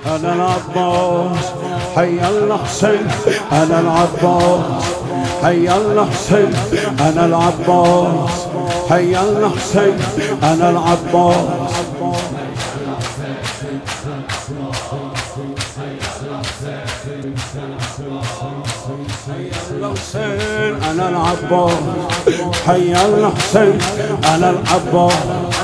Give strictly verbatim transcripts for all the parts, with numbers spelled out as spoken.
أنا العباس حي الله حسين، أنا العباس حي الله حسين، أنا العباس حي الله حسين، أنا العباس أنا العباس حي الله حسين، أنا العباس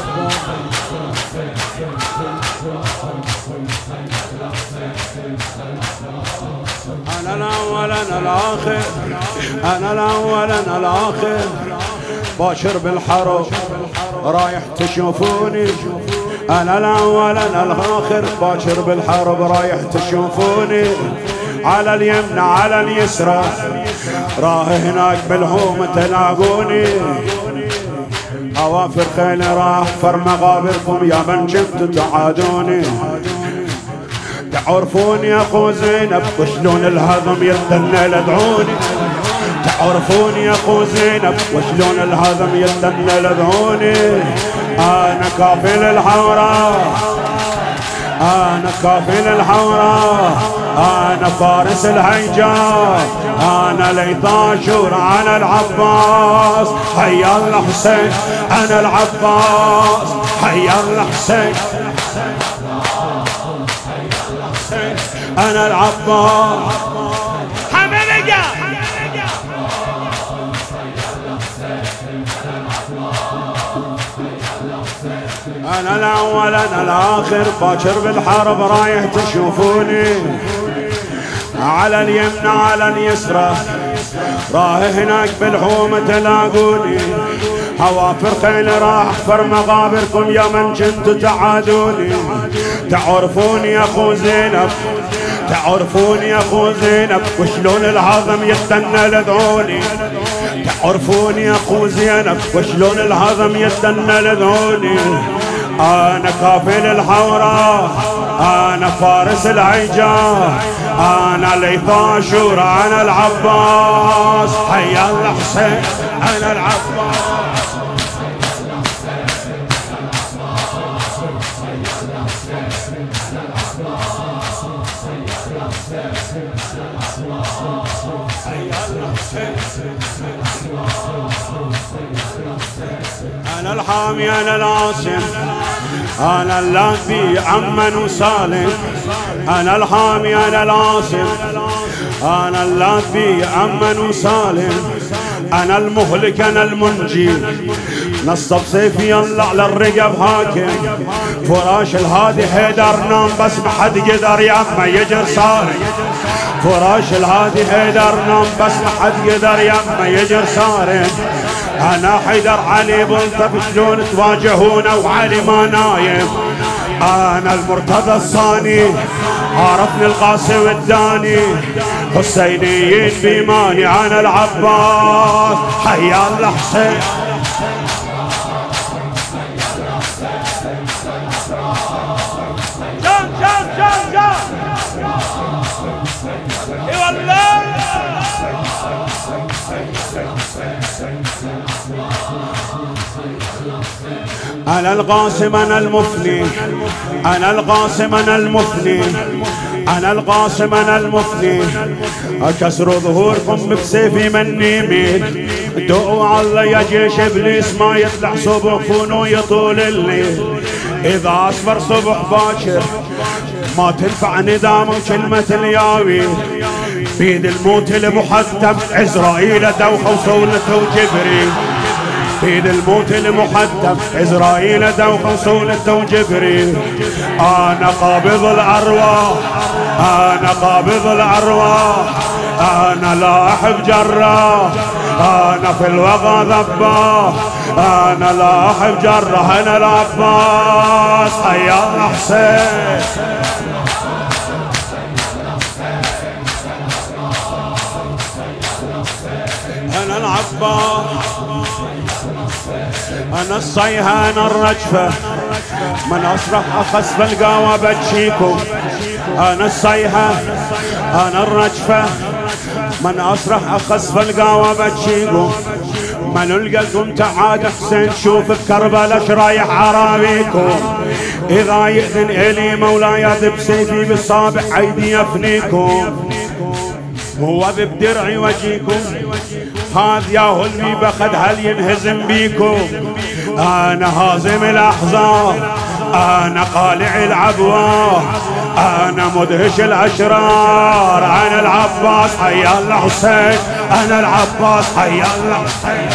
أنا الأول أنا الآخر، أنا الأول أنا الآخر، باشر بالحرب رايح تشوفوني، أنا الأول أنا الآخر، باشر بالحرب رايح تشوفوني، على اليمنى على اليسرى راه هناك بالهوم تلاقوني، أوافر خيل راح فر مغابركم يا من كنتوا تعادوني، تعرفون يا اخو زينب وشلون الهضم يتدنى لدعوني، تعرفون يا اخو زينب وشلون الهضم يتدنى لدعوني، انا كافل الحوراء انا كافل الحوراء، انا فارس الهيجاء، انا ليثاشور على العباس حي الله حسين، انا العباس حي الله حسين، أنا العباس حملقة أنا الأول أنا الآخر، باكر بالحرب رايح تشوفوني، على اليمنى على اليسرى راه هناك بالحومة تلاقوني، حوافر خيل راح فر مغابركم يا من كنتوا تعادوني، تعرفون يا اخو زينب تعرفون يا اخو زينب وشلون الهضم يتدنى لدعوني، تعرفون يا اخو زينب وشلون الهضم يتدنى لدعوني، انا كافل الحوراء انا فارس الهيجاء، انا ليثاشور انا العباس حي الله حسين، انا العباس أنا الحامي أنا العاصم، أنا اللافي عمن وسالم، أنا الحامي أنا العاصم، أنا اللافي عمن وسالم، أنا المهلك أنا المنجي، نصب سيفي الله على الرقب هاكم، فراش الهادي حيدر نام بس ما حد قدر يما يجر صارم، فراش الهادي حيدر نام بس ما حد قدر يما يجر صارم، أنا حيدر علي بلطف شلون تواجهونا وعلي ما نايم، أنا المرتضى الصاني عرفني القاسي والداني، حسينيين بيماني أنا العباس حي الله حسين، جان جان جان جان اي والله أنا القاسم أنا المفني، أنا القاسم أنا المفني، أنا القاسم أنا المفني، أكسر ظهوركم بسيفي من يمين، دعوا على يا جيش إبليس ما يطلع صبحكم ويطول الليل، إذا أصفر صبح باكر ما تنفع ندام وكلمة الياوي، بيد الموت المحتم عزرائيل دوخة وصولته وجبريل، بيد الموت المحتم عزرائيل دوخة وصولته وجبريل، أنا قابض الأرواح أنا قابض الأرواح، أنا لا أحب جراح، أنا في الوغى ذباح، أنا لا أحب جراح، أنا العباس حي الله حسين، أنا العباس أنا الصيحة أنا الرجفة، من أصرخ أخسف القاوة بتشيكم، أنا الصيحة أنا الرجفة، من أصرخ أخسف القاوة بتشيكم، من القلكم تعاد حسين شوف بكربلاء شرايح عرابيكم، إذا يأذن إلي مولاي بسيفي بالصابح عيدي يفنيكم، هو ببدرعي وجيكم، هذا يا هلبي بخد هل ينهزم بيكم. أنا هازم الأحزاب، أنا قالع العبوة، أنا مدهش الأشرار، أنا العباس حيا الله حسين، أنا العباس حيا الله حسين.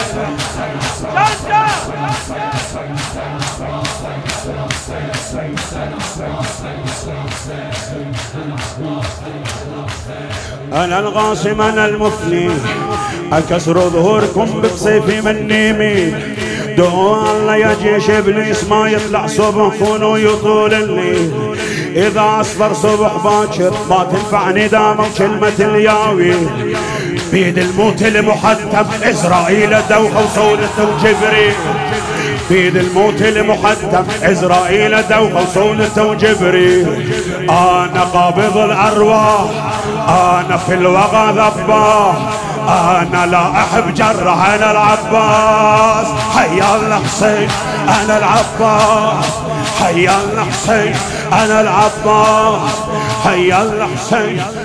أنا الغاصم أنا المفني، أكسر ظهوركم بسيفي من نيمي. دعوا الله يا جيش إبليس ما يطلع صبحكم ويطول الليل. إذا أصفر صبح باكر ما تنفعني دامة وكلمة الياوي. بيد الموت المحتم إسرائيل دوخة وصولته وجبريل، بيد الموت المحتم إسرائيل دوخة وصولته وجبريل. أنا قابض الأرواح، أنا في الوغى ذباح، أنا لا أحب جرح، أنا العباس حيا الله حسين، أنا العباس حيا الله حسين، أنا العباس حيا الله حسين.